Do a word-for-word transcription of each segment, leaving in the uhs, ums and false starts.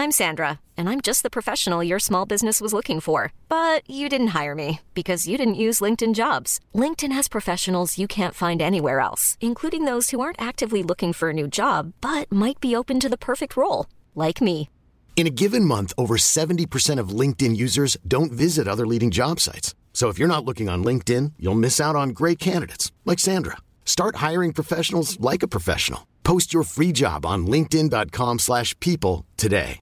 I'm Sandra, and I'm just the professional your small business was looking for. But you didn't hire me because you didn't use LinkedIn Jobs. LinkedIn has professionals you can't find anywhere else, including those who aren't actively looking for a new job, but might be open to the perfect role, like me. In a given month, over seventy percent of LinkedIn users don't visit other leading job sites. So if you're not looking on LinkedIn, you'll miss out on great candidates like Sandra. Start hiring professionals like a professional. Post your free job on linkedin dot com slash people today.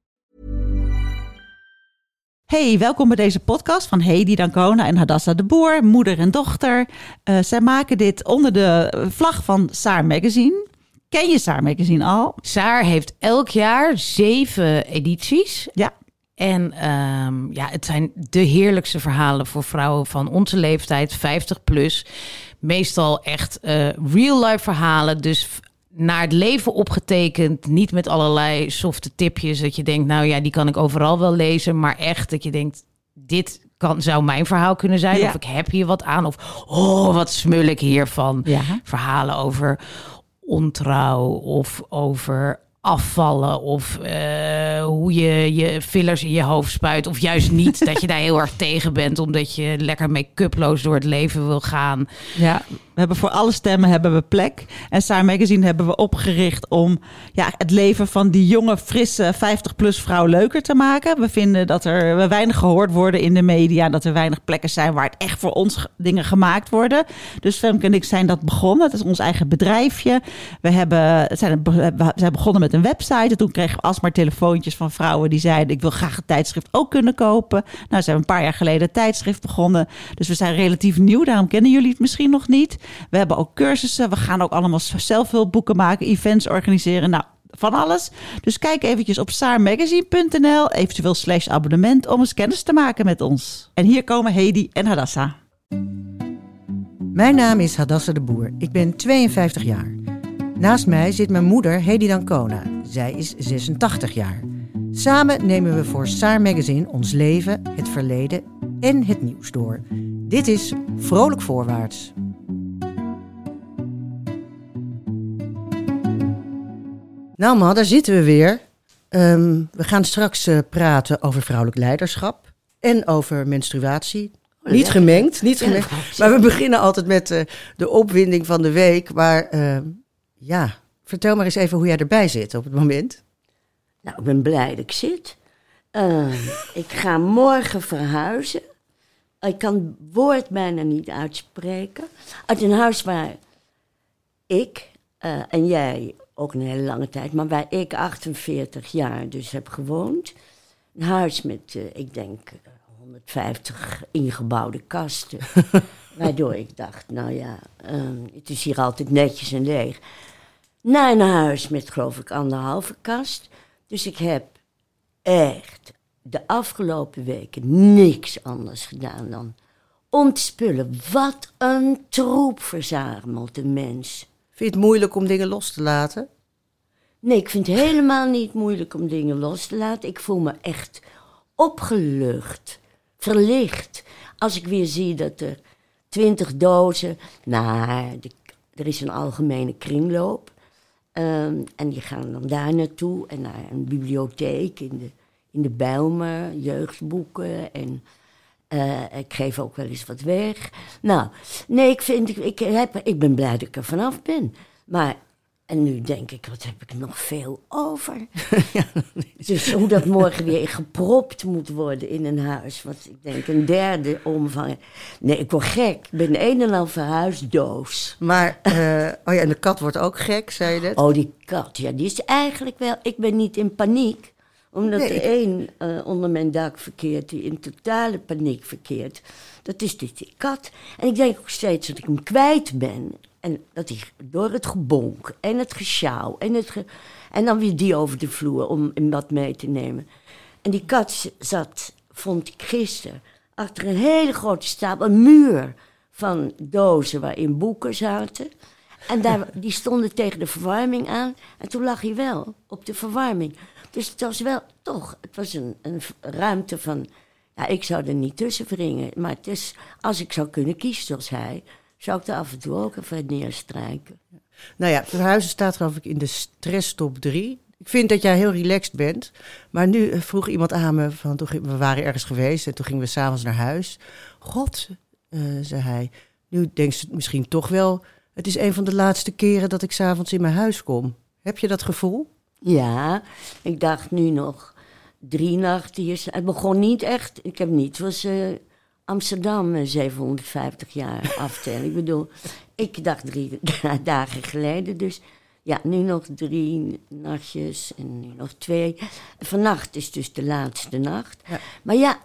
Hey, welkom bij deze podcast van Hedy Dancona en Hadassa de Boer, moeder en dochter. Uh, zij maken dit onder de vlag van Saar Magazine. Ken je Saar Magazine al? Saar heeft elk jaar zeven edities. Ja. En um, ja, het zijn de heerlijkste verhalen voor vrouwen van onze leeftijd, vijftig plus. Meestal echt uh, real-life verhalen, dus naar het leven opgetekend. Niet met allerlei softe tipjes dat je denkt, nou ja, die kan ik overal wel lezen. Maar echt dat je denkt, dit kan, zou mijn verhaal kunnen zijn. Ja. Of ik heb hier wat aan. Of, oh, wat smul ik hiervan. Ja. Verhalen over ontrouw of over afvallen of uh, hoe je je fillers in je hoofd spuit of juist niet, dat je daar heel erg tegen bent omdat je lekker make-uploos door het leven wil gaan. Ja, we hebben voor alle stemmen hebben we plek. En Saar Magazine hebben we opgericht om ja, het leven van die jonge, frisse vijftig-plus vrouw leuker te maken. We vinden dat er weinig gehoord worden in de media, dat er weinig plekken zijn waar het echt voor ons dingen gemaakt worden. Dus Femke en ik zijn dat begonnen. Het is ons eigen bedrijfje. We hebben, het zijn, we zijn begonnen met een website. En toen kregen we alsmaar telefoontjes van vrouwen die zeiden, ik wil graag een tijdschrift ook kunnen kopen. Nou, zijn we een paar jaar geleden een tijdschrift begonnen. Dus we zijn relatief nieuw, daarom kennen jullie het misschien nog niet. We hebben ook cursussen. We gaan ook allemaal zelfhulpboeken maken, events organiseren. Nou, van alles. Dus kijk eventjes op saarmagazine punt n l, eventueel slash abonnement, om eens kennis te maken met ons. En hier komen Hedy en Hadassa. Mijn naam is Hadassa de Boer. Ik ben tweeënvijftig jaar. Naast mij zit mijn moeder Hedy Dancona. Zij is zesentachtig jaar. Samen nemen we voor Saar Magazine ons leven, het verleden en het nieuws door. Dit is Vrolijk Voorwaarts. Nou ma, daar zitten we weer. Um, we gaan straks uh, praten over vrouwelijk leiderschap en over menstruatie. Oh, niet gemengd, niet gemengd. Maar we beginnen altijd met uh, de opwinding van de week. Maar uh, ja, vertel maar eens even hoe jij erbij zit op het moment. Nou, ik ben blij dat ik zit. Uh, ik ga morgen verhuizen. Ik kan het woord bijna niet uitspreken. Uit een huis waar ik uh, en jij ook een hele lange tijd, maar waar ik achtenveertig jaar dus heb gewoond. Een huis met, uh, ik denk, uh, honderdvijftig ingebouwde kasten. Waardoor ik dacht, nou ja, uh, het is hier altijd netjes en leeg. Naar een huis met, geloof ik, anderhalve kast. Dus ik heb echt de afgelopen weken niks anders gedaan dan ontspullen. Wat een troep verzamelt een mens. Vind je het moeilijk om dingen los te laten? Nee, ik vind het helemaal niet moeilijk om dingen los te laten. Ik voel me echt opgelucht, verlicht. Als ik weer zie dat er twintig dozen... Nou, de, er is een algemene kringloop. Um, en die gaan dan daar naartoe en naar een bibliotheek in de, in de Bijlmer, jeugdboeken en uh, ik geef ook wel eens wat weg. Nou, nee, ik, vind, ik, ik, heb, ik ben blij dat ik er vanaf ben. Maar, en nu denk ik, wat heb ik nog veel over? Ja, dus hoe dat morgen weer gepropt moet worden in een huis. Wat ik denk een derde omvang. Nee, ik word gek. Ik ben een en al verhuisdoos. Maar, uh, oh ja, en de kat wordt ook gek, zei je net? Oh, die kat, ja, die is eigenlijk wel... Ik ben niet in paniek, omdat nee, de een uh, onder mijn dak verkeert, die in totale paniek verkeert. Dat is dus die kat. En ik denk ook steeds dat ik hem kwijt ben. En dat hij door het gebonk en het gesjouw en het ge... En dan weer die over de vloer om hem wat mee te nemen. En die kat zat, vond ik gisteren, achter een hele grote stapel, een muur van dozen waarin boeken zaten. En daar, die stonden tegen de verwarming aan. En toen lag hij wel op de verwarming. Dus het was wel toch, het was een, een ruimte van... Ja, ik zou er niet tussen wringen. Maar het is, als ik zou kunnen kiezen zoals hij, zou ik er af en toe ook even neerstrijken. Nou ja, verhuizen staat geloof ik in de stresstop drie. Ik vind dat jij heel relaxed bent. Maar nu vroeg iemand aan me, van, toen, we waren ergens geweest en toen gingen we s'avonds naar huis. God, uh, zei hij, nu denkt ze misschien toch wel, het is een van de laatste keren dat ik s'avonds in mijn huis kom. Heb je dat gevoel? Ja, ik dacht nu nog drie nachten hier. Het begon niet echt, ik heb niet, het was uh, Amsterdam uh, zevenhonderdvijftig jaar aftellen. Ik bedoel, ik dacht drie dagen geleden, dus ja, nu nog drie nachtjes en nu nog twee. Vannacht is dus de laatste nacht. Ja. Maar ja,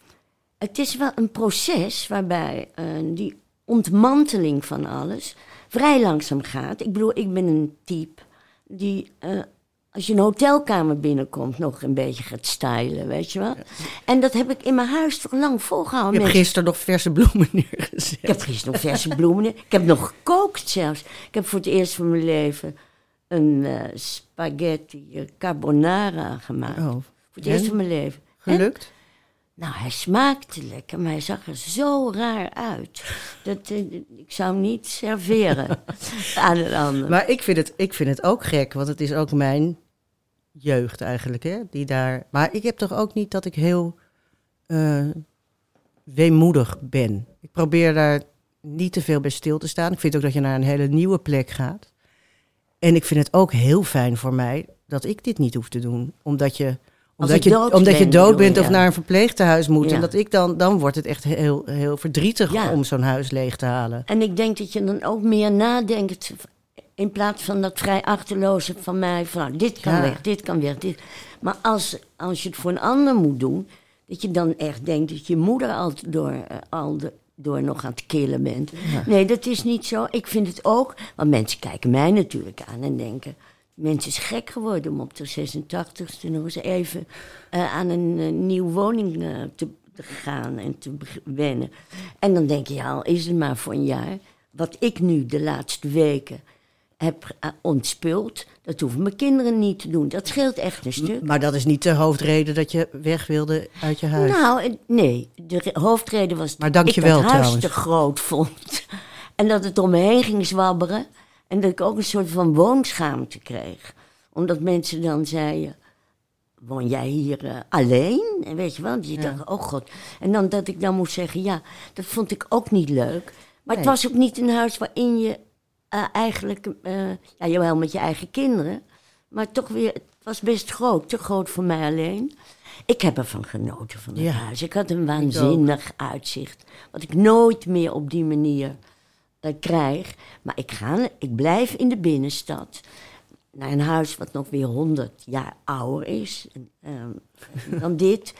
het is wel een proces waarbij uh, die ontmanteling van alles vrij langzaam gaat. Ik bedoel, ik ben een type die, uh, als je een hotelkamer binnenkomt, nog een beetje gaat stylen, weet je wel. Ja. En dat heb ik in mijn huis toch lang volgehouden. Je hebt gisteren nog verse bloemen neergezet. Ik heb gisteren nog verse bloemen neer. Ik heb nog gekookt zelfs. Ik heb voor het eerst van mijn leven een uh, spaghetti carbonara gemaakt. Oh. Voor het en? eerst van mijn leven. Gelukt? En, nou, hij smaakte lekker, maar hij zag er zo raar uit. Dat, uh, ik zou hem niet serveren aan een ander. Maar ik vind, het, ik vind het ook gek, want het is ook mijn jeugd eigenlijk. Hè, die daar. Maar ik heb toch ook niet dat ik heel uh, weemoedig ben. Ik probeer daar niet te veel bij stil te staan. Ik vind ook dat je naar een hele nieuwe plek gaat. En ik vind het ook heel fijn voor mij dat ik dit niet hoef te doen. Omdat je... Omdat je, dood omdat je dood bent of ja. naar een verpleegtehuis moet. Ja. En dat ik dan, dan wordt het echt heel, heel verdrietig ja. om zo'n huis leeg te halen. En ik denk dat je dan ook meer nadenkt. In plaats van dat vrij achterloze van mij. Van nou, dit kan ja. weg, dit kan weg. Dit. Maar als, als je het voor een ander moet doen. Dat je dan echt denkt dat je moeder al door, uh, al de, door nog aan het killen bent. Ja. Nee, dat is niet zo. Ik vind het ook. Want mensen kijken mij natuurlijk aan en denken. Mensen is gek geworden om op de zesentachtigste nog eens even uh, aan een uh, nieuwe woning uh, te, te gaan en te wennen. En dan denk je, ja, al is het maar voor een jaar. Wat ik nu de laatste weken heb uh, ontspult, dat hoeven mijn kinderen niet te doen. Dat scheelt echt een stuk. Maar dat is niet de hoofdreden dat je weg wilde uit je huis? Nou, nee. De re- hoofdreden was maar dat ik het huis trouwens. te groot vond. En dat het om me heen ging zwabberen. En dat ik ook een soort van woonschaamte kreeg. Omdat mensen dan zeiden, woon jij hier uh, alleen? En weet je wel, je ja. dacht, oh god. En dan dat ik dan moest zeggen, ja, dat vond ik ook niet leuk. Maar nee. Het was ook niet een huis waarin je uh, eigenlijk, uh, ja, jawel met je eigen kinderen. Maar toch weer, het was best groot, te groot voor mij alleen. Ik heb ervan genoten van het ja. huis. Ik had een waanzinnig uitzicht. Wat ik nooit meer op die manier uh, krijg. Maar ik, ga, ik blijf in de binnenstad. Naar een huis wat nog weer honderd jaar ouder is uh, dan dit.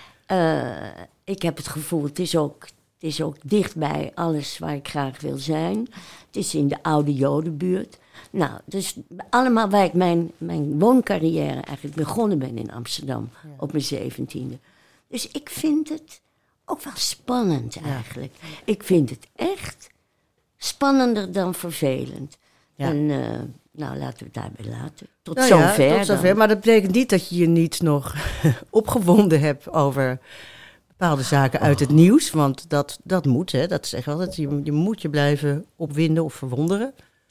Uh, ik heb het gevoel, het is, ook, het is ook dichtbij alles waar ik graag wil zijn. Het is in de oude Jodenbuurt. Nou, dus allemaal waar ik mijn, mijn wooncarrière eigenlijk begonnen ben in Amsterdam. Ja. Op mijn zeventiende. Dus ik vind het ook wel spannend eigenlijk. Ja. Ik vind het echt spannender dan vervelend. Ja. En uh, nou, laten we het daarbij laten. Tot nou zover. Ja, tot zover. Maar dat betekent niet dat je je niet nog opgewonden hebt over bepaalde zaken uit het nieuws. Want dat, dat moet, hè. Dat is echt altijd, je, je moet je blijven opwinden of verwonderen.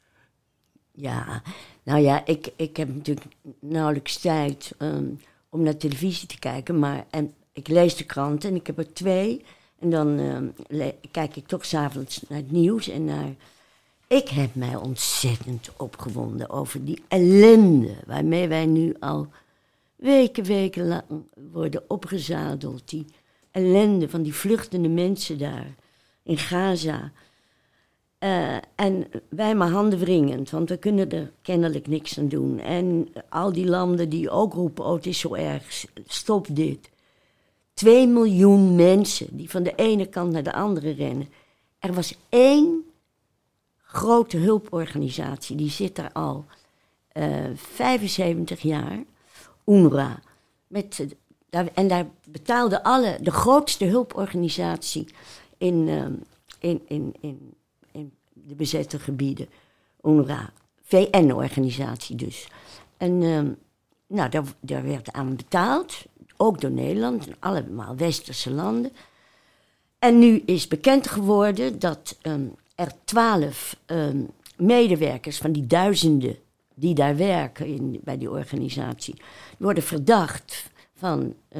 Ja, nou ja, ik, ik heb natuurlijk nauwelijks tijd um, om naar televisie te kijken. Maar en ik lees de kranten en ik heb er twee. En dan um, le- kijk ik toch 's avonds naar het nieuws en naar... Ik heb mij ontzettend opgewonden over die ellende waarmee wij nu al weken, weken lang worden opgezadeld. Die ellende van die vluchtende mensen daar in Gaza. Uh, en wij maar handen wringend, want we kunnen er kennelijk niks aan doen. En al die landen die ook roepen, oh het is zo erg, stop dit. Twee miljoen mensen die van de ene kant naar de andere rennen. Er was één grote hulporganisatie, die zit daar al uh, vijfenzeventig jaar, UNRWA. Met, uh, daar, en daar betaalde alle, de grootste hulporganisatie in, uh, in, in, in, in de bezette gebieden, UNRWA, V N-organisatie dus. En uh, nou, daar, daar werd aan betaald, ook door Nederland en allemaal westerse landen. En nu is bekend geworden dat Um, er twaalf um, medewerkers van die duizenden die daar werken in, bij die organisatie, worden verdacht van uh,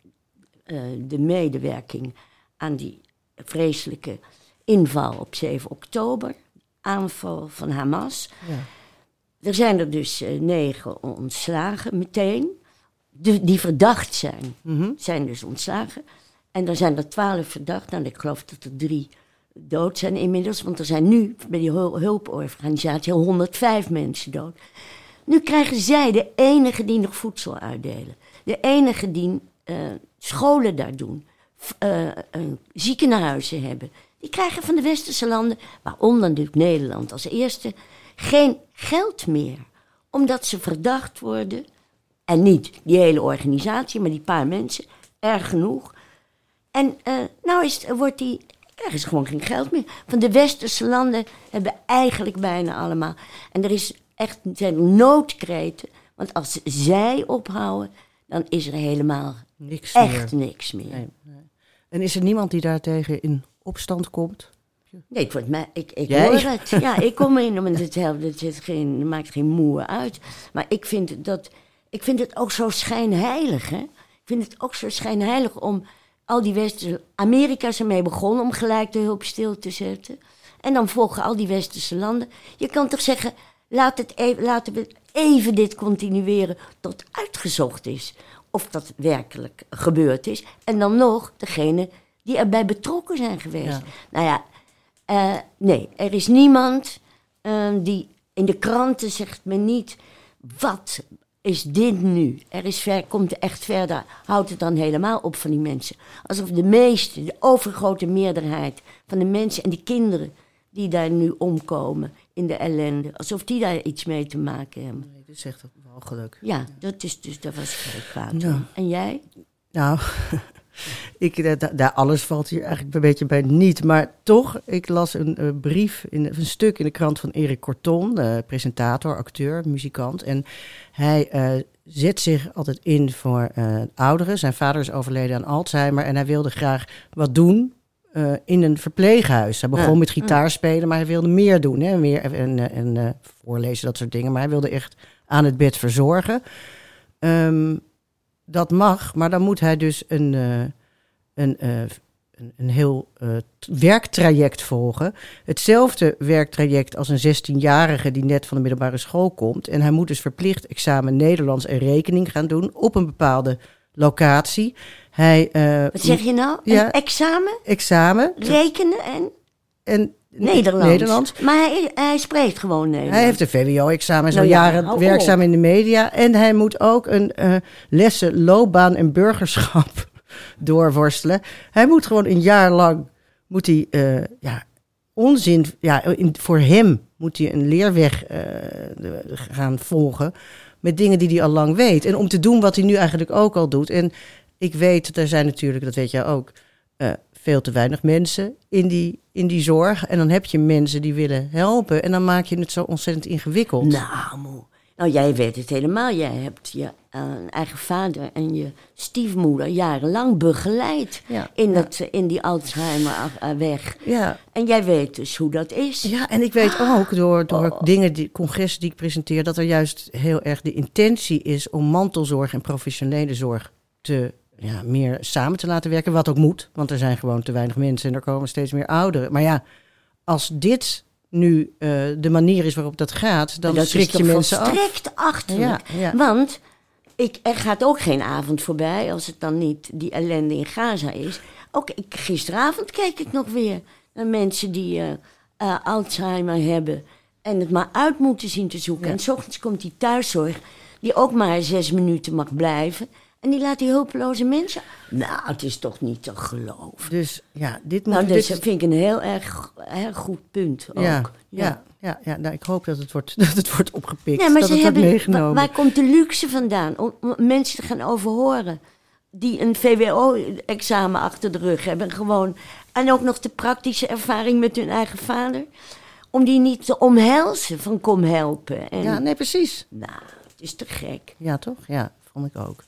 uh, de medewerking aan die vreselijke inval op zeven oktober, aanval van Hamas. Ja. Er zijn er dus uh, negen ontslagen meteen, de, die verdacht zijn, mm-hmm. zijn dus ontslagen. En er zijn er twaalf verdacht, nou ik geloof dat er drie dood zijn inmiddels, want er zijn nu bij die hulporganisatie honderdvijf mensen dood. Nu krijgen zij de enige die nog voedsel uitdelen. De enige die uh, scholen daar doen, uh, uh, ziekenhuizen hebben. Die krijgen van de westerse landen, waaronder natuurlijk Nederland als eerste, geen geld meer. Omdat ze verdacht worden, en niet die hele organisatie, maar die paar mensen, erg genoeg. En uh, nou is, wordt die... Er is gewoon geen geld meer. Van de westerse landen hebben eigenlijk bijna allemaal. En er is echt, zijn noodkreten. Want als zij ophouden, dan is er helemaal niks echt meer. niks meer. Nee, nee. En is er niemand die daartegen in opstand komt? Nee, ik, word mij, ik, ik hoor het. Ja, ik kom in, want het, het, het, geen, het maakt geen moer uit. Maar ik vind, dat, ik vind het ook zo schijnheilig, hè. Ik vind het ook zo schijnheilig om... Al die westerse... Amerika is ermee begonnen om gelijk de hulp stil te zetten. En dan volgen al die westerse landen. Je kan toch zeggen, laat het even, laten we even dit continueren tot uitgezocht is. Of dat werkelijk gebeurd is. En dan nog degene die erbij betrokken zijn geweest. Ja. Nou ja, uh, nee, er is niemand uh, die... In de kranten zegt men niet, wat... is dit nu? Er is ver, komt er echt verder, houdt het dan helemaal op van die mensen. Alsof de meeste, de overgrote meerderheid van de mensen en die kinderen die daar nu omkomen in de ellende, alsof die daar iets mee te maken hebben. Nee, dat is echt walgelijk. Ja, dat is dus, dat was heel kwaad. Ja. En jij? Nou, ik, daar, daar alles valt hier eigenlijk een beetje bij niet. Maar toch, ik las een uh, brief, in, een stuk in de krant van Erik Corton, uh, presentator, acteur, muzikant. En hij uh, zet zich altijd in voor uh, ouderen. Zijn vader is overleden aan Alzheimer en hij wilde graag wat doen uh, in een verpleeghuis. Hij begon ja. met gitaarspelen, maar hij wilde meer doen. Hè? Meer en, en, en uh, voorlezen, dat soort dingen. Maar hij wilde echt aan het bed verzorgen. Um, Dat mag, maar dan moet hij dus een, uh, een, uh, een, een heel uh, werktraject volgen. Hetzelfde werktraject als een zestienjarige die net van de middelbare school komt. En hij moet dus verplicht examen Nederlands en rekening gaan doen op een bepaalde locatie. Hij, uh, Wat zeg je nou? Ja, een examen? Examen. Rekenen en... en Nederlands. Nederlands. Maar hij, hij spreekt gewoon Nederlands. Hij heeft een V W O-examen, zo nou ja, jaren werkzaam op. in de media. En hij moet ook een uh, lessen loopbaan en burgerschap doorworstelen. Hij moet gewoon een jaar lang, moet hij, uh, ja, onzin, ja, in, voor hem moet hij een leerweg uh, gaan volgen met dingen die hij al lang weet. En om te doen wat hij nu eigenlijk ook al doet. En ik weet, er zijn natuurlijk, dat weet jij ook, uh, veel te weinig mensen in die, in die zorg. En dan heb je mensen die willen helpen. En dan maak je het zo ontzettend ingewikkeld. Nou, moe. Nou, jij weet het helemaal. Jij hebt je uh, eigen vader en je stiefmoeder jarenlang begeleid. Ja, in, dat, ja. in die Alzheimer-weg. Ja. En jij weet dus hoe dat is. Ja, en ik weet ook door, door oh. dingen, die congressen die ik presenteer, dat er juist heel erg de intentie is om mantelzorg en professionele zorg te Ja, meer samen te laten werken, wat ook moet. Want er zijn gewoon te weinig mensen en er komen steeds meer ouderen. Maar ja, als dit nu uh, de manier is waarop dat gaat, dan dat schrik je mensen af. Dat is volstrekt achterlijk. Ja, ja. Want ik, er gaat ook geen avond voorbij, als het dan niet die ellende in Gaza is. Ook ik, gisteravond keek ik nog weer naar mensen die uh, uh, Alzheimer hebben en het maar uit moeten zien te zoeken. Ja. En 's ochtends komt die thuiszorg, die ook maar zes minuten mag blijven. En die laat die hulpeloze mensen... Nou, het is toch niet te geloven. Dus ja, dit moet... Nou, dit vind ik een heel erg, erg goed punt ook. Ja, ja, ja, ja, ja nou, ik hoop dat het wordt, dat het wordt opgepikt, ja, maar dat ze het hebben, wordt meegenomen. Waar komt de luxe vandaan om, om mensen te gaan overhoren die een V W O-examen achter de rug hebben? Gewoon, en ook nog de praktische ervaring met hun eigen vader. Om die niet te omhelzen van kom helpen. En, ja, nee, precies. Nou, het is te gek. Ja, toch? Ja, vond ik ook.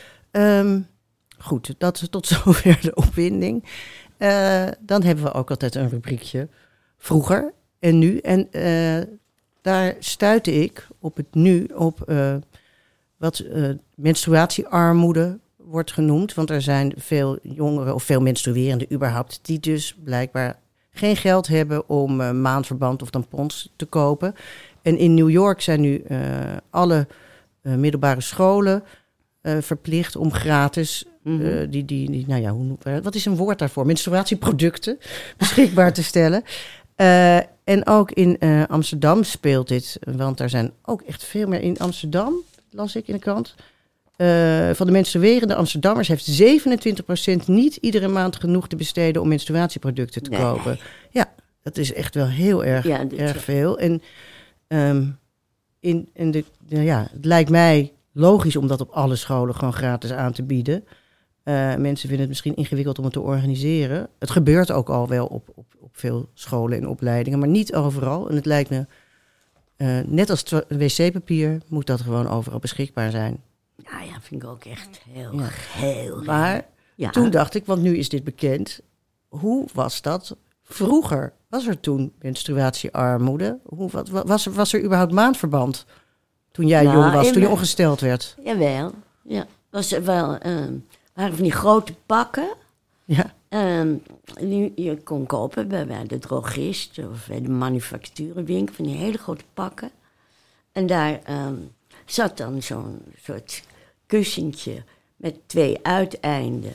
Um, goed, dat is tot zover de opwinding. Uh, dan hebben we ook altijd een rubriekje vroeger en nu. En uh, daar stuitte ik op het nu op uh, wat uh, menstruatiearmoede wordt genoemd. Want er zijn veel jongeren of veel menstruerenden überhaupt die dus blijkbaar geen geld hebben om uh, maandverband of tampons te kopen. En in New York zijn nu uh, alle uh, middelbare scholen uh, verplicht om gratis mm-hmm. uh, die, die, die, nou ja, hoe, wat is een woord daarvoor? Menstruatieproducten beschikbaar te stellen. Uh, en ook in uh, Amsterdam speelt dit, want er zijn ook echt veel meer in Amsterdam, las ik in de krant. Uh, van de menstruerende Amsterdammers heeft zevenentwintig procent niet iedere maand genoeg te besteden om menstruatieproducten te nee. kopen. Ja, dat is echt wel heel erg, ja, erg is... veel. En um, in, in de, de, ja, het lijkt mij logisch om dat op alle scholen gewoon gratis aan te bieden. Uh, mensen vinden het misschien ingewikkeld om het te organiseren. Het gebeurt ook al wel op, op, op veel scholen en opleidingen, maar niet overal. En het lijkt me, uh, net als tw- wc-papier, moet dat gewoon overal beschikbaar zijn. Nou ja, vind ik ook echt heel, ja. heel... Maar ja. toen dacht ik, want nu is dit bekend, hoe was dat vroeger? Was er toen menstruatiearmoede? Hoe, wat, was, er, was er überhaupt maandverband toen jij nou, jong was, toen je mijn... ongesteld werd? Jawel, ja. Was er wel... Um... waren van die grote pakken. Ja. Um, die je kon kopen bij, bij de drogist of bij de manufacturenwinkel. Van die hele grote pakken. En daar um, zat dan zo'n soort kussentje met twee uiteinden.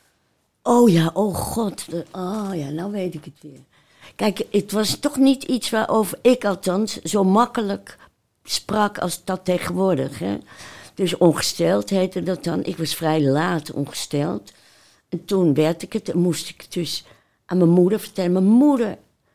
Oh ja, oh god. Oh ja, nou weet ik het weer. Kijk, het was toch niet iets waarover ik althans zo makkelijk sprak als dat tegenwoordig, hè. Dus ongesteld heette dat dan. Ik was vrij laat ongesteld. En toen werd ik het. En moest ik het dus aan mijn moeder vertellen. Mijn moeder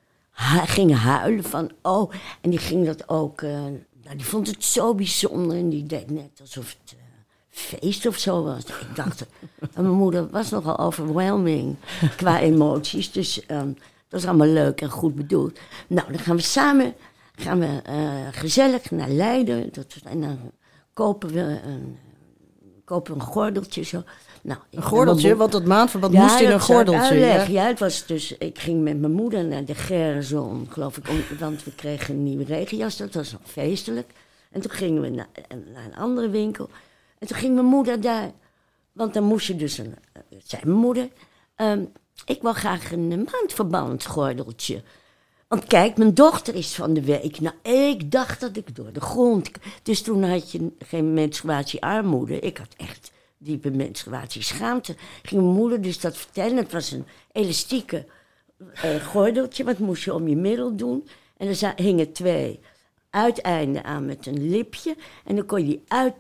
ha- ging huilen van... Oh, en die ging dat ook... Uh, nou, die vond het zo bijzonder. En die deed net alsof het uh, feest of zo was. Ik dacht... En mijn moeder was nogal overwhelming qua emoties. Dus um, dat was allemaal leuk en goed bedoeld. Nou, dan gaan we samen... Gaan we uh, gezellig naar Leiden. Dat, en dan... Kopen we een, kopen een gordeltje zo. Nou, een gordeltje? Mo- want dat maandverband ja, moest in een gordeltje. Ja, ja, het was dus... Ik ging met mijn moeder naar de Gerson, geloof ik. Om, want we kregen een nieuwe regenjas. Dat was nog feestelijk. En toen gingen we naar, naar een andere winkel. En toen ging mijn moeder daar... Want dan moest je dus... Een, zei mijn moeder... Um, ik wil graag een maandverband gordeltje. Want kijk, mijn dochter is van de week. Nou, ik dacht dat ik door de grond... Dus toen had je geen menstruatiearmoede. Ik had echt diepe menstruatieschaamte. Ging mijn moeder dus dat vertellen. Het was een elastieke uh, gordeltje. Wat moest je om je middel doen. En er hingen twee uiteinden aan met een lipje. En dan kon je die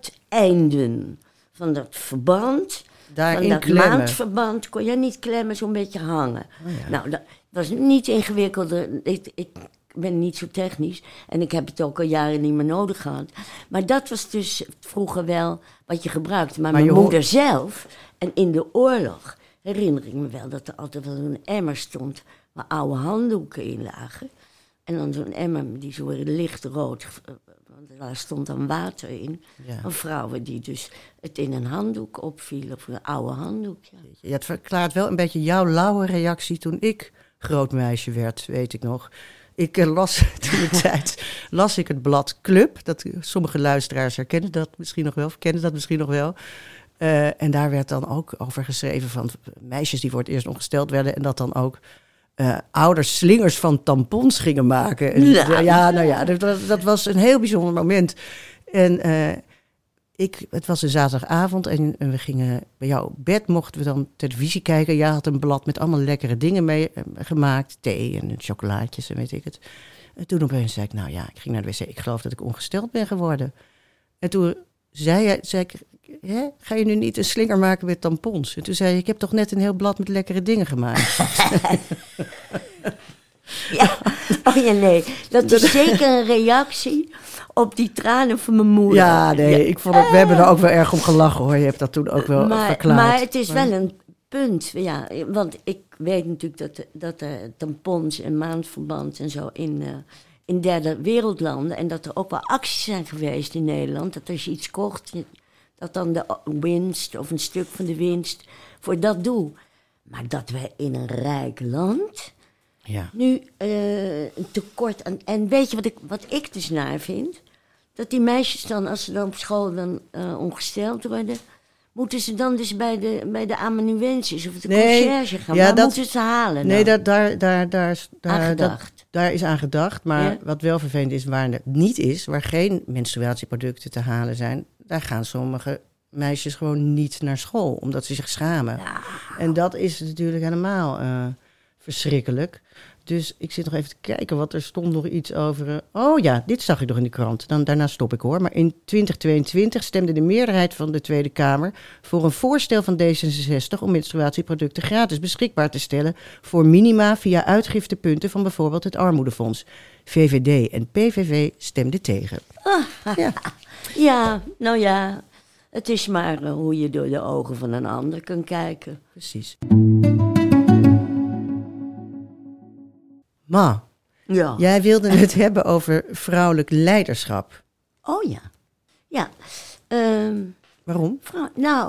uiteinden van dat verband... Daarin van dat klemmen. maandverband kon je niet klemmen, zo'n beetje hangen. Oh ja. Nou, dat was niet ingewikkelder. Ik, ik ben niet zo technisch en ik heb het ook al jaren niet meer nodig gehad. Maar dat was dus vroeger wel wat je gebruikte. Maar, maar mijn moeder hoort... zelf, en in de oorlog herinner ik me wel dat er altijd wel een emmer stond waar oude handdoeken in lagen. En dan zo'n emmer die zo lichtrood, want daar stond dan water in. Ja. Van vrouwen die dus het in een handdoek opvielen, of een oude handdoek. Ja. Ja, het verklaart wel een beetje jouw lauwe reactie toen ik groot meisje werd, weet ik nog. Ik uh, las toen de tijd, las ik het blad Club. Dat, sommige luisteraars herkennen dat misschien nog wel, of kennen dat misschien nog wel. Uh, en daar werd dan ook over geschreven van meisjes die voor het eerst ongesteld werden. En dat dan ook uh, ouders slingers van tampons gingen maken. En, ja. ja, nou ja, dat, dat was een heel bijzonder moment. En uh, ik, het was een zaterdagavond en, en we gingen bij jou op bed, mochten we dan televisie kijken. Jij had een blad met allemaal lekkere dingen mee uh, gemaakt. Thee en chocolaatjes en weet ik het. En toen opeens zei ik, nou ja, ik ging naar de wc. Ik geloof dat ik ongesteld ben geworden. En toen zei, hij, zei ik, hè, ga je nu niet een slinger maken met tampons? En toen zei je, ik heb toch net een heel blad met lekkere dingen gemaakt. Ja, oh ja, nee. Dat is zeker een reactie op die tranen van mijn moeder. Ja, nee, ja. Ik vond het, we hebben er ook wel erg om gelachen hoor. Je hebt dat toen ook wel maar, verklaard. Maar het is wel een punt, ja. Want ik weet natuurlijk dat, dat er tampons en maandverband en zo in, uh, in derde wereldlanden, en dat er ook wel acties zijn geweest in Nederland, dat als je iets kocht, dat dan de winst of een stuk van de winst voor dat doel. Maar dat wij in een rijk land Ja. Nu uh, een tekort aan... En weet je wat ik, wat ik dus naar vind? Dat die meisjes dan, als ze dan op school dan uh, ongesteld worden... moeten ze dan dus bij de, bij de amanuensis of de nee, conciërge gaan? Ja, dat moeten ze halen Nee, dan? dat, daar, daar, daar, daar, aan gedacht. Dat, daar is aan gedacht. Maar ja? wat wel vervelend is, waar het niet is... waar geen menstruatieproducten te halen zijn... daar gaan sommige meisjes gewoon niet naar school... omdat ze zich schamen. Ja. En dat is natuurlijk helemaal uh, verschrikkelijk... Dus ik zit nog even te kijken, wat er stond nog iets over... Uh, oh ja, dit zag ik nog in de krant. Dan, daarna stop ik hoor. Maar in twintig tweeëntwintig stemde de meerderheid van de Tweede Kamer... voor een voorstel van D zesenzestig... om menstruatieproducten gratis beschikbaar te stellen... voor minima via uitgiftepunten van bijvoorbeeld het Armoedefonds. V V D en P V V stemden tegen. Ah, ja. ja, nou ja, het is maar uh, hoe je door de ogen van een ander kan kijken. Precies. Ma, ja. jij wilde het hebben over vrouwelijk leiderschap. Oh ja, ja. Um, Waarom? Vrouw, nou,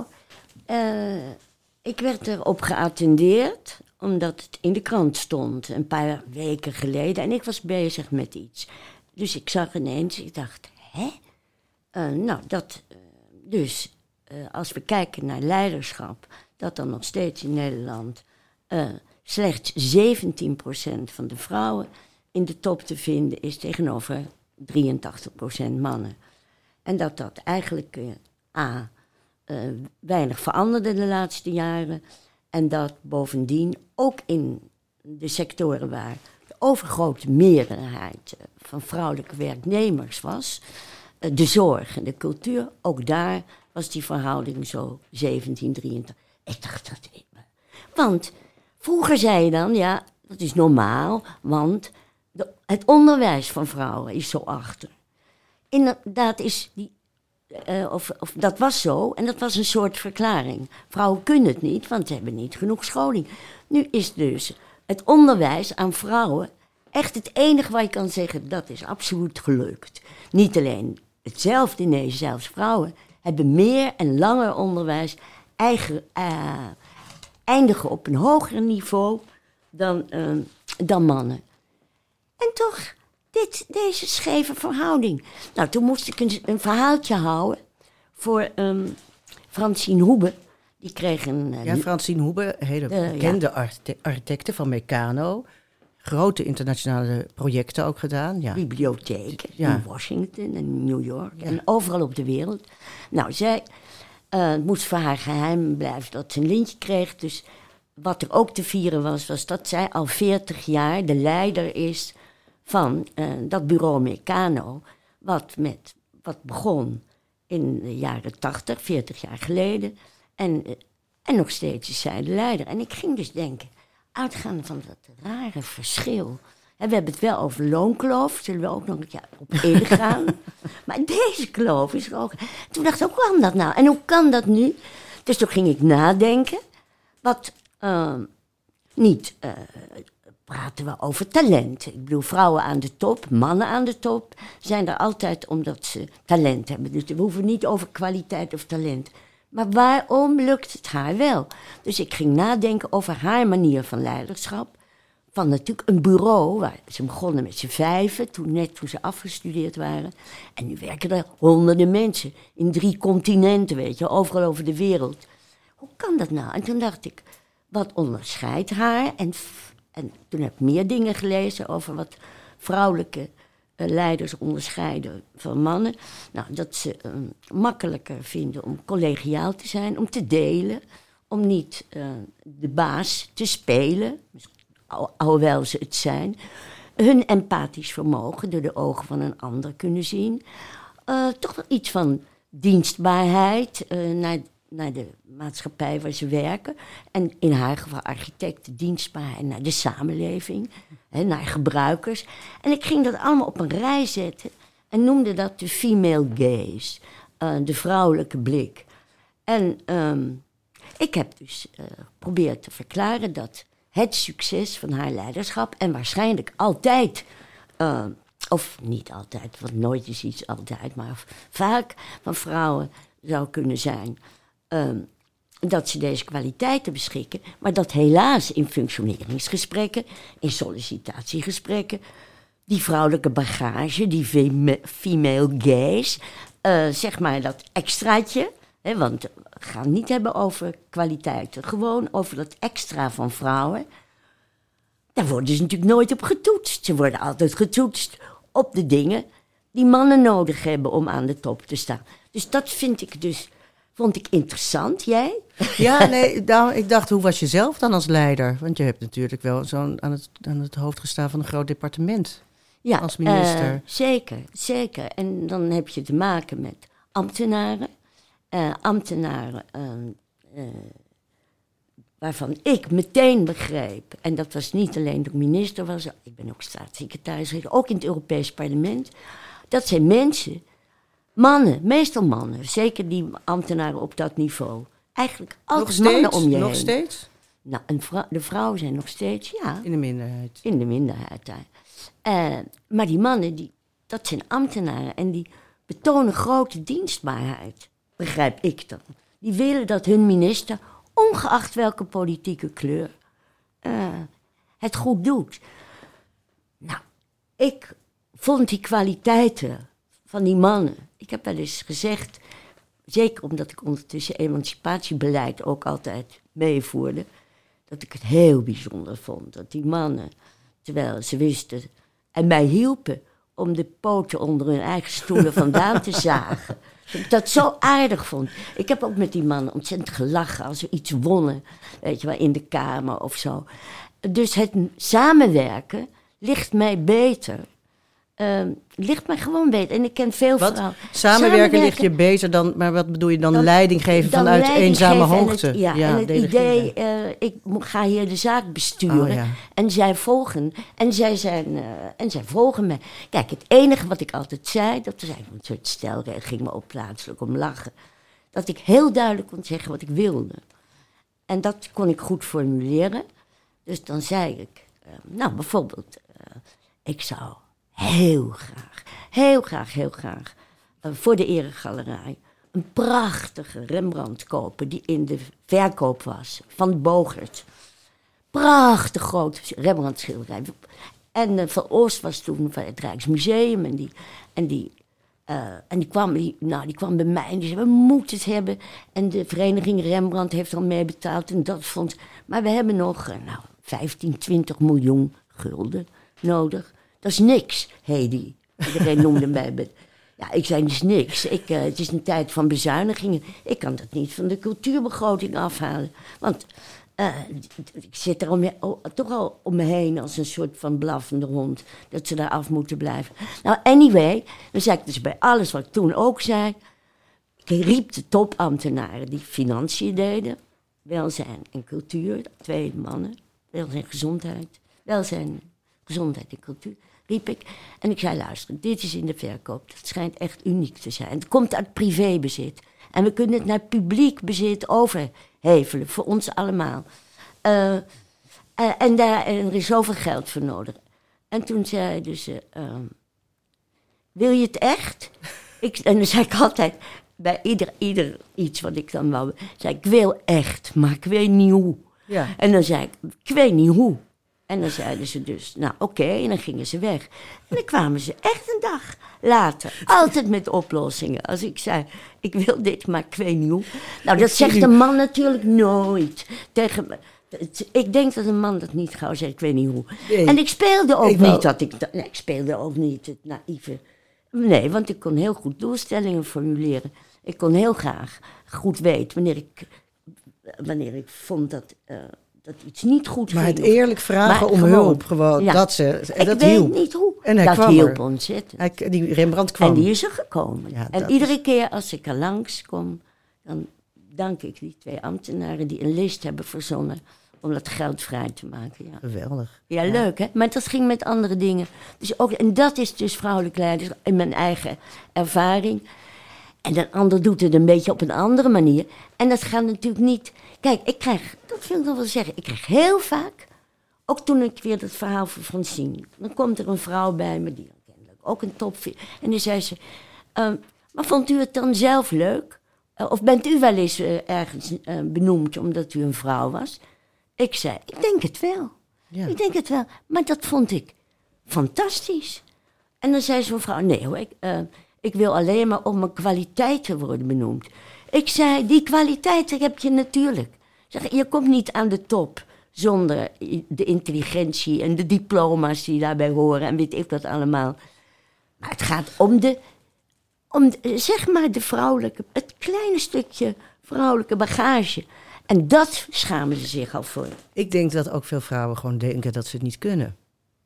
uh, ik werd erop geattendeerd, omdat het in de krant stond, een paar weken geleden. En ik was bezig met iets. Dus ik zag ineens, ik dacht, hè? Uh, nou, dat, uh, dus uh, als we kijken naar leiderschap, dat dan nog steeds in Nederland... Uh, slechts zeventien procent van de vrouwen in de top te vinden is tegenover drieëntachtig procent mannen. En dat dat eigenlijk uh, A, uh, weinig veranderde de laatste jaren. En dat bovendien ook in de sectoren waar de overgrote meerderheid uh, van vrouwelijke werknemers was, uh, de zorg en de cultuur, ook daar was die verhouding zo zeventien drieëntachtig. Ik dacht dat ik me... Want... Vroeger zei je dan, ja, dat is normaal, want de, het onderwijs van vrouwen is zo achter. Inderdaad is die, uh, of, of dat was zo, en dat was een soort verklaring. Vrouwen kunnen het niet, want ze hebben niet genoeg scholing. Nu is dus het onderwijs aan vrouwen echt het enige waar je kan zeggen, dat is absoluut gelukt. Niet alleen hetzelfde, nee, zelfs vrouwen hebben meer en langer onderwijs, eigen... Uh, eindigen op een hoger niveau dan, uh, dan mannen. En toch, dit, deze scheve verhouding. Nou, toen moest ik een, een verhaaltje houden voor um, Francine Hoebe. Die kreeg een... Uh, ja, Francine Hoebe, hele uh, bekende ja. archite- architecte van Meccano. Grote internationale projecten ook gedaan. Ja. Bibliotheken ja. in Washington en New York ja. en overal op de wereld. Nou, zij... Uh, het moest voor haar geheim blijven dat ze een lintje kreeg. Dus wat er ook te vieren was, was dat zij al veertig jaar de leider is van uh, dat bureau Meccano. Wat, met, wat begon in de jaren tachtig, veertig jaar geleden. En, uh, en nog steeds is zij de leider. En ik ging dus denken, uitgaande van dat rare verschil... En we hebben het wel over loonkloof. Zullen we ook nog een keer op ingaan. Maar deze kloof is er ook... Toen dacht ik, hoe kan dat nou? En hoe kan dat nu? Dus toen ging ik nadenken. Wat uh, niet... Uh, praten we over talent. Ik bedoel, vrouwen aan de top, mannen aan de top... zijn er altijd omdat ze talent hebben. Dus we hoeven niet over kwaliteit of talent. Maar waarom lukt het haar wel? Dus ik ging nadenken over haar manier van leiderschap... Van natuurlijk een bureau, waar ze begonnen met z'n vijven, toen, net toen ze afgestudeerd waren. En nu werken er honderden mensen in drie continenten, weet je, overal over de wereld. Hoe kan dat nou? En toen dacht ik, wat onderscheidt haar? En, en toen heb ik meer dingen gelezen over wat vrouwelijke uh, leiders onderscheiden van mannen. Nou, dat ze uh, makkelijker vinden om collegiaal te zijn, om te delen, om niet uh, de baas te spelen, Al, alhoewel ze het zijn, hun empathisch vermogen door de ogen van een ander kunnen zien. Uh, toch wel iets van dienstbaarheid uh, naar, naar de maatschappij waar ze werken. En in haar geval architecten dienstbaarheid naar de samenleving, hè, naar gebruikers. En ik ging dat allemaal op een rij zetten en noemde dat de female gaze, uh, de vrouwelijke blik. En um, ik heb dus uh, geprobeerd te verklaren dat het succes van haar leiderschap en waarschijnlijk altijd, uh, of niet altijd, want nooit is iets altijd, maar vaak van vrouwen zou kunnen zijn. Uh, dat ze deze kwaliteiten beschikken, maar dat helaas in functioneringsgesprekken, in sollicitatiegesprekken, die vrouwelijke bagage, die feme- female gaze, uh, zeg maar dat extraatje, hè, want we gaan het niet hebben over kwaliteiten, gewoon over dat extra van vrouwen. Daar worden ze natuurlijk nooit op getoetst. Ze worden altijd getoetst op de dingen die mannen nodig hebben om aan de top te staan. Dus dat vind ik dus, vond ik interessant. Jij? Ja, nee, nou, ik dacht, hoe was je zelf dan als leider? Want je hebt natuurlijk wel zo'n aan het, aan het hoofd gestaan van een groot departement. Ja, als minister. Uh, zeker, zeker. En dan heb je te maken met ambtenaren. Uh, ambtenaren uh, uh, waarvan ik meteen begreep, en dat was niet alleen de minister, was, ik ben ook staatssecretaris, ook in het Europees Parlement, dat zijn mensen, mannen, meestal mannen, zeker die ambtenaren op dat niveau, eigenlijk altijd nog mannen steeds? om je nog heen. steeds? Nou, een vrou- de vrouwen zijn nog steeds, ja. In de minderheid. In de minderheid, ja. Uh, maar die mannen, die, dat zijn ambtenaren en die betonen grote dienstbaarheid, begrijp ik dan. Die willen dat hun minister, ongeacht welke politieke kleur, uh, het goed doet. Nou, ik vond die kwaliteiten van die mannen, ik heb wel eens gezegd, zeker omdat ik ondertussen emancipatiebeleid ook altijd meevoerde, dat ik het heel bijzonder vond dat die mannen, terwijl ze wisten en mij hielpen om de poten onder hun eigen stoelen vandaan te zagen. Dat ik dat zo aardig vond. Ik heb ook met die mannen ontzettend gelachen als we iets wonnen, weet je wel, in de Kamer of zo. Dus het samenwerken ligt mij beter. Uh, ligt mij gewoon beter. En ik ken veel wat? vrouwen. Samenwerken, samenwerken ligt je beter dan, maar wat bedoel je dan? dan leiding geven dan vanuit leiding eenzame geven hoogte. Het, ja, ja, en het idee, uh, ik ga hier de zaak besturen. Oh, ja. En zij volgen. En zij, zijn, uh, en zij volgen me. Kijk, het enige wat ik altijd zei, dat was eigenlijk een soort stelregel, ging me ook plaatselijk om lachen. Dat ik heel duidelijk kon zeggen wat ik wilde. En dat kon ik goed formuleren. Dus dan zei ik, uh, nou bijvoorbeeld, uh, ik zou heel graag, heel graag, heel graag uh, voor de Eregalerij een prachtige Rembrandt kopen die in de verkoop was van Bogert. Prachtig groot Rembrandt schilderij. En uh, Van Oost was toen van het Rijksmuseum en die, en die, uh, en die, kwam, die, nou, die kwam bij mij en die zei, we moeten het hebben. En de vereniging Rembrandt heeft al meebetaald en dat vond. Maar we hebben nog uh, nou, vijftien, twintig miljoen gulden nodig. Dat is niks, Hedy. Iedereen noemde mij. Ja, ik zei, dat is niks. Ik, uh, het is een tijd van bezuinigingen. Ik kan dat niet van de cultuurbegroting afhalen. Want uh, ik zit er al mee, oh, toch al om me heen als een soort van blaffende hond. Dat ze daar af moeten blijven. Nou, anyway, dan zei ik dus bij alles wat ik toen ook zei. Ik riep de topambtenaren die financiën deden. Welzijn en cultuur, twee mannen. Welzijn en gezondheid. Welzijn, gezondheid en cultuur. Riep ik. En ik zei, luister, dit is in de verkoop. Dat schijnt echt uniek te zijn. Het komt uit privébezit. En we kunnen het naar publiek bezit overhevelen. Voor ons allemaal. Uh, uh, en, daar, en er is zoveel geld voor nodig. En toen zei dus, uh, uh, wil je het echt? ik, en dan zei ik altijd, bij ieder, ieder iets wat ik dan wou, zei ik, ik wil echt, maar ik weet niet hoe. Ja. En dan zei ik, ik weet niet hoe. En dan zeiden ze dus, nou oké, okay, en dan gingen ze weg. En dan kwamen ze echt een dag later, altijd met oplossingen. Als ik zei, ik wil dit, maar ik weet niet hoe. Nou, dat zegt een man natuurlijk nooit tegen me. Ik denk dat een man dat niet gauw zegt, ik weet niet hoe. Nee. En ik speelde ook ik niet dat ik, nee, ik speelde ook niet het naïeve. Nee, want ik kon heel goed doelstellingen formuleren. Ik kon heel graag goed weten wanneer ik, wanneer ik vond dat... Uh, dat iets niet goed maar ging. Maar het eerlijk vragen maar om gewoon, hulp, gewoon, ja. dat ze, ik dat weet hielp. niet hoe. En hij dat kwam hielp er. ontzettend. Hij, die Rembrandt kwam. En die is er gekomen. Ja, en iedere is... keer als ik er langskom, dan dank ik die twee ambtenaren die een list hebben verzonnen om dat geld vrij te maken. Ja. Geweldig. Ja, ja, leuk hè. Maar dat ging met andere dingen. Dus ook, en dat is dus vrouwelijk leiders in mijn eigen ervaring. En een ander doet het een beetje op een andere manier. En dat gaat natuurlijk niet... Kijk, ik krijg, dat wil ik nog wel zeggen, ik krijg heel vaak, ook toen ik weer dat verhaal van Francine, dan komt er een vrouw bij me, die kennelijk ook een top vindt. En dan zei ze, uh, maar vond u het dan zelf leuk Uh, of bent u wel eens uh, ergens uh, benoemd omdat u een vrouw was? Ik zei, ik denk het wel. Ja. Ik denk het wel. Maar dat vond ik fantastisch. En dan zei zo'n vrouw, nee hoor, ik, uh, ik wil alleen maar om mijn kwaliteiten worden benoemd. Ik zei, die kwaliteiten heb je natuurlijk. Zeg, je komt niet aan de top zonder de intelligentie en de diploma's die daarbij horen en weet ik wat allemaal. Maar het gaat om de, om de, zeg maar de vrouwelijke, het kleine stukje vrouwelijke bagage. En dat schamen ze zich al voor. Ik denk dat ook veel vrouwen gewoon denken dat ze het niet kunnen.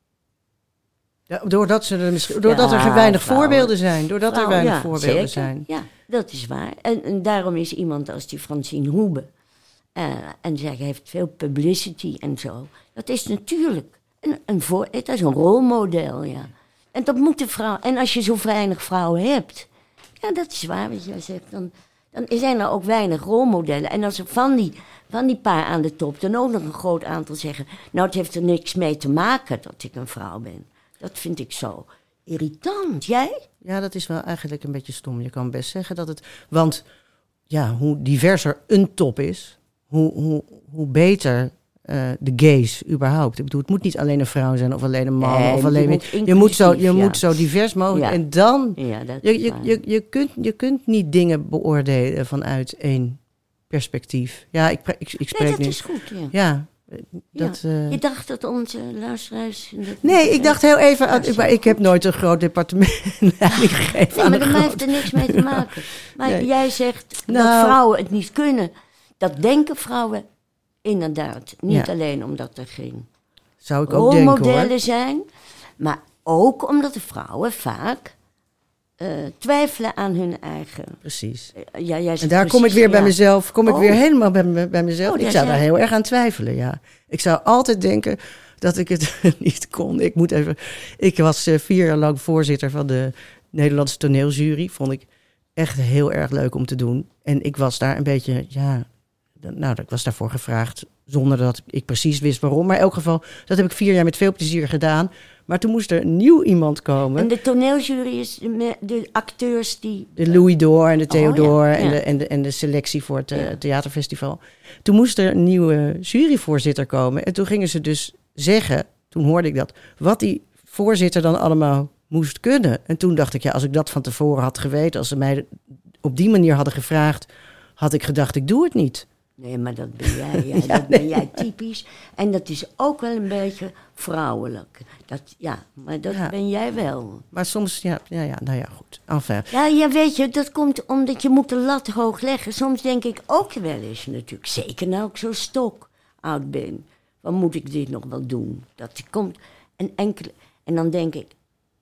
Ja, doordat ze er, misschien, doordat ja, er weinig vrouwen, voorbeelden zijn. Doordat vrouwen, er weinig ja, voorbeelden zeker. zijn. Ja, dat is waar. En, en daarom is iemand als die Francine Hoebe. Uh, en zij heeft veel publicity en zo. Dat is natuurlijk een, een, voor, het is een rolmodel, ja. En dat moet de vrouw. En als je zo weinig vrouwen hebt. Ja, dat is waar wat jij zegt. Dan, dan zijn er ook weinig rolmodellen. En als er van die, van die paar aan de top dan ook nog een groot aantal zeggen. Nou, het heeft er niks mee te maken dat ik een vrouw ben. Dat vind ik zo irritant. Jij? Ja, dat is wel eigenlijk een beetje stom. Je kan best zeggen dat het... Want ja, hoe diverser een top is, hoe, hoe, hoe beter uh, de gays überhaupt. Ik bedoel, het moet niet alleen een vrouw zijn of alleen een man. Nee, of alleen, je, moet je, moet zo, je ja. moet zo divers mogelijk. Ja. En dan... Ja, dat je, je, je, je, kunt, je kunt niet dingen beoordelen vanuit één perspectief. Ja, ik, ik, ik spreek nee, dat niet. is goed, ja. Ja. Dat, ja. uh... Je dacht dat onze luisteraars... Nee, ik dacht heel even... Aan, maar ik heb nooit een groot departement gegeven nee, aan maar daar groot... heeft er niks mee te maken. Maar nee. jij zegt nou, dat vrouwen het niet kunnen. Dat denken vrouwen inderdaad. Niet ja. alleen omdat er geen Zou ik ook denken, rolmodellen zijn. Maar ook omdat de vrouwen vaak... Uh, twijfelen aan hun eigen... Precies. Uh, ja, jij en daar precies, kom ik weer ja. bij mezelf. Kom ik oh. weer helemaal bij, bij mezelf. Oh, ik zou daar daar heel erg aan twijfelen, ja. Ik zou altijd denken dat ik het niet kon. Ik moet even... Ik was uh, vier jaar lang voorzitter van de Nederlandse toneeljury. Vond ik echt heel erg leuk om te doen. En ik was daar een beetje... ja, nou, ik was daarvoor gevraagd zonder dat ik precies wist waarom. Maar in elk geval, dat heb ik vier jaar met veel plezier gedaan. Maar toen moest er nieuw iemand komen. En de toneeljury is de, de acteurs die... De Louis d'Or en de Theodor oh, ja. en, Ja. de, en, de, en de selectie voor het ja. theaterfestival. Toen moest er een nieuwe juryvoorzitter komen. En toen gingen ze dus zeggen, toen hoorde ik dat, wat die voorzitter dan allemaal moest kunnen. En toen dacht ik, ja, als ik dat van tevoren had geweten, als ze mij op die manier hadden gevraagd, had ik gedacht, ik doe het niet. Nee, maar dat ben jij. Ja, ja, dat nee. ben jij typisch. En dat is ook wel een beetje vrouwelijk. Dat, ja, maar dat ja. ben jij wel. Maar soms, ja, ja, ja nou ja, goed. Enfin. Ja, ja, weet je, dat komt omdat je moet de lat hoog leggen. Soms denk ik ook wel eens natuurlijk. Zeker nou ik zo stok oud ben. Wat moet ik dit nog wel doen? Dat komt een enkele... En dan denk ik,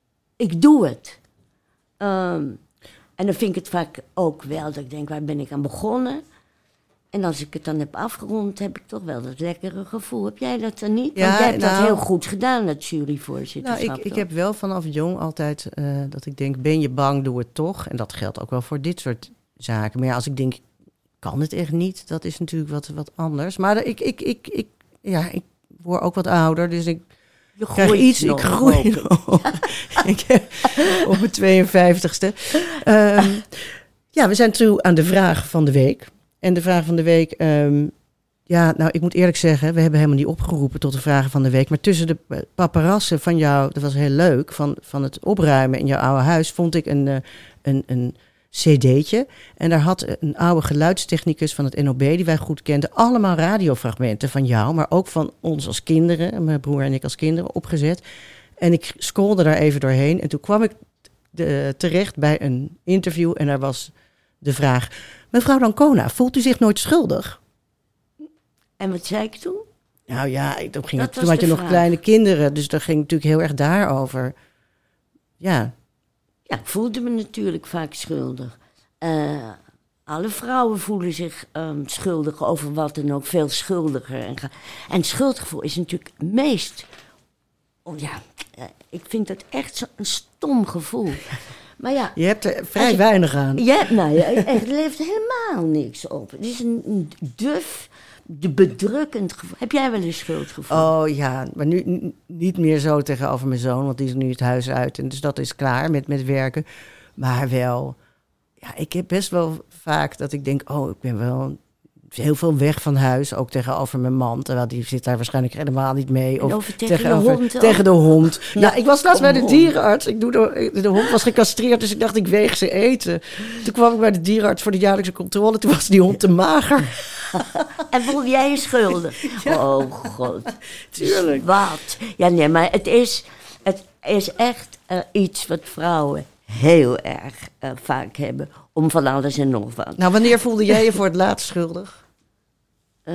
ik doe het. Um, en dan vind ik het vaak ook wel dat ik denk, waar ben ik aan begonnen? En als ik het dan heb afgerond, heb ik toch wel dat lekkere gevoel. Heb jij dat dan niet? Ja, Want jij hebt nou, dat heel goed gedaan, dat juryvoorzitterschap. Nou, ik, ik heb wel vanaf jong altijd uh, dat ik denk, ben je bang, doe het toch. En dat geldt ook wel voor dit soort zaken. Maar ja, als ik denk, kan het echt niet, dat is natuurlijk wat, wat anders. Maar ik, ik, ik, ik, ja, ik word ook wat ouder, dus ik je krijg iets. Nog, ik groei nog. ik heb, op mijn tweeënvijftigste. Um, ja, we zijn toe aan de vraag van de week. En de vraag van de week, um, ja, nou, ik moet eerlijk zeggen, we hebben helemaal niet opgeroepen tot de vragen van de week. Maar tussen de paparassen van jou, dat was heel leuk, van, van het opruimen in jouw oude huis, vond ik een, uh, een, een cd'tje. En daar had een oude geluidstechnicus van het N O B, die wij goed kenden, allemaal radiofragmenten van jou, maar ook van ons als kinderen, mijn broer en ik als kinderen, opgezet. En ik scrollde daar even doorheen en toen kwam ik de, terecht bij een interview en daar was de vraag: mevrouw d'Ancona, voelt u zich nooit schuldig? En wat zei ik toen? Nou ja, toen, ging het, toen had je vraag. nog kleine kinderen, dus dat ging natuurlijk heel erg daarover. Ja. Ja, ik voelde me natuurlijk vaak schuldig. Uh, alle vrouwen voelen zich um, schuldig over wat dan ook, veel schuldiger. En, ga- en schuldgevoel is natuurlijk het meest... Oh ja, uh, ik vind dat echt zo'n stom gevoel. Maar ja, je hebt er vrij je, weinig aan. Ja, nou ja, echt, er leeft helemaal niks op. Het is een, een duf, de bedrukkend gevoel. Heb jij wel een schuldgevoel? Oh ja, maar nu n- niet meer zo tegenover mijn zoon, want die is nu het huis uit. En dus dat is klaar met, met werken. Maar wel, Ja, ik heb best wel vaak dat ik denk, oh, ik ben wel heel veel weg van huis, ook tegenover mijn man. Terwijl die zit daar waarschijnlijk helemaal niet mee. Of over tegen tegenover, de hond ook? Tegen de hond. Ja. Nou, ik was laatst bij de Oh. dierenarts. Ik doe de, de hond was gecastreerd, dus ik dacht, ik weeg ze eten. Toen kwam ik bij de dierenarts voor de jaarlijkse controle. Toen was die hond te mager. En voel jij je schuldig? Oh god. Tuurlijk. Wat? Ja, nee, maar het is, het is echt uh, iets wat vrouwen heel erg uh, vaak hebben. Om van alles en nog wat. Nou, wanneer voelde jij je voor het laatst schuldig? Uh,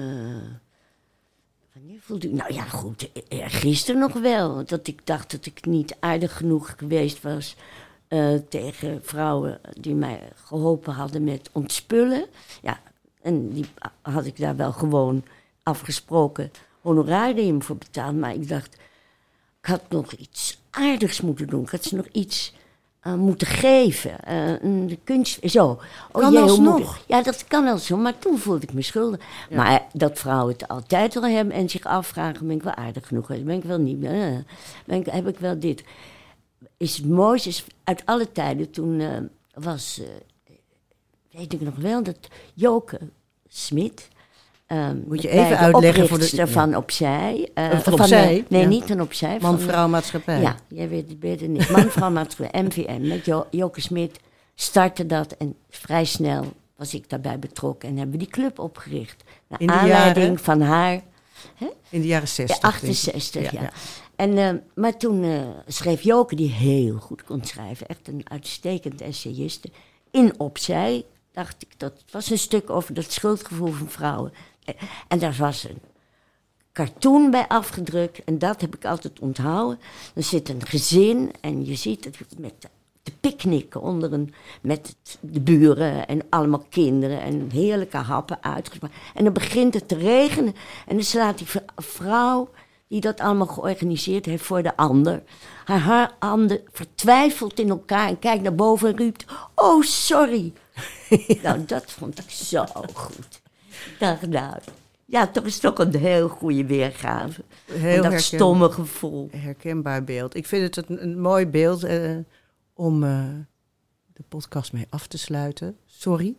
wanneer voelde ik... Nou ja, goed. uh, Gisteren nog wel. Dat ik dacht dat ik niet aardig genoeg geweest was... Uh, tegen vrouwen die mij geholpen hadden met ontspullen. Ja, en die had ik daar wel gewoon afgesproken honorarium voor betaald. Maar ik dacht, ik had nog iets aardigs moeten doen. Ik had ze nog iets uh, moeten geven. Uh, een kunst, zo. Oh, kan jee, alsnog. hoe moet ik- Ja, dat kan alsnog. Maar toen voelde ik me schuldig. Ja. Maar dat vrouwen het altijd wel hebben en zich afvragen... ben ik wel aardig genoeg? Ben ik wel niet? Uh, ben ik, heb ik wel dit? Is het mooiste is uit alle tijden. Toen uh, was, uh, weet ik nog wel, dat Joke Smit... Um, Moet je even uitleggen voor de- oprichtster van Opzij. Uh, Van Opzij, uh, nee, ja. niet van Opzij. van, Man-vrouw maatschappij. Ja, jij weet het beter niet. Man-vrouw maatschappij, M V M. Met jo- Joke Smit startte dat en vrij snel was ik daarbij betrokken. En hebben we die club opgericht. Naar In de aanleiding jaren? van haar... In de jaren zestig. Ja, achtenzestig, denk ik. ja. En, uh, maar toen uh, schreef Joke, die heel goed kon schrijven, echt een uitstekend essayiste, in Opzij, dacht ik, dat was een stuk over dat schuldgevoel van vrouwen. En daar was een cartoon bij afgedrukt en dat heb ik altijd onthouden. Er zit een gezin en je ziet het met te picknicken onder een, met het- de buren en allemaal kinderen en heerlijke happen uitgesproken. En dan begint het te regenen en dan slaat die v- vrouw die dat allemaal georganiseerd heeft voor de ander, haar haar handen vertwijfeld in elkaar en kijkt naar boven en roept, oh sorry. Nou, dat vond ik zo goed. Ik dacht, nou, ja, toch is toch een heel goede weergave. Heel Van dat herkenbaar. stomme gevoel. Herkenbaar beeld. Ik vind het een, een mooi beeld eh, om eh, de podcast mee af te sluiten. Sorry.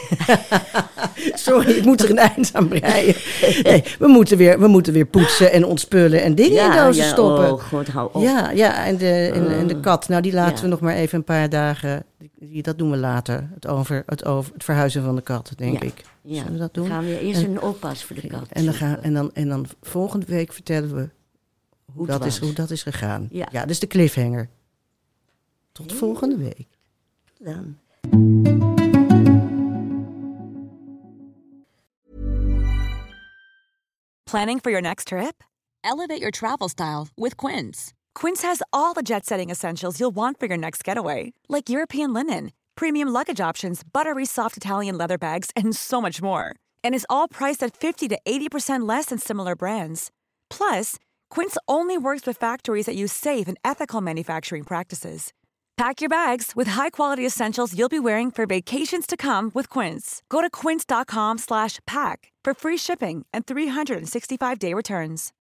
Sorry, ik moet er een eind aan breien. Nee, we, moeten weer, we moeten weer poetsen en ontspullen en dingen in dozen stoppen. Oh, god, hou op. Ja, ja en, de, en, en de kat. Nou, die laten Ja. we nog maar even een paar dagen. Die, dat doen we later. Het, over, het, over, het verhuizen van de kat, denk Ja. ik. Ja. Zullen we dat doen? Dan gaan we eerst En- een oppas voor de kat. En dan, gaan, en, dan, en dan volgende week vertellen we hoe, het dat, is, was. hoe dat is gegaan. Ja. Ja, dus de cliffhanger. Tot volgende week. Dan. Planning for your next trip? Elevate your travel style with Quince. Quince has all the jet-setting essentials you'll want for your next getaway, like European linen, premium luggage options, buttery soft Italian leather bags, and so much more. And is all priced at fifty to eighty percent less than similar brands. Plus, Quince only works with factories that use safe and ethical manufacturing practices. Pack your bags with high-quality essentials you'll be wearing for vacations to come with Quince. Go to quince.com slash pack for free shipping and three sixty-five day returns.